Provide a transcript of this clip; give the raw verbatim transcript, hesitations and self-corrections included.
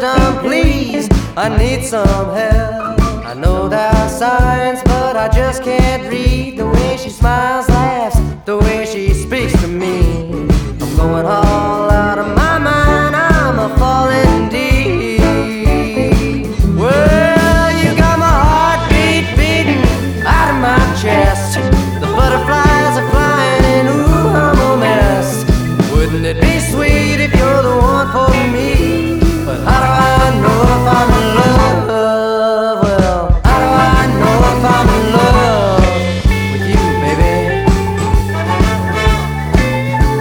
wisdom, please. I need some help. I know there's signs, but I just can't read the way she smiles, laughs, the way she speaks to me.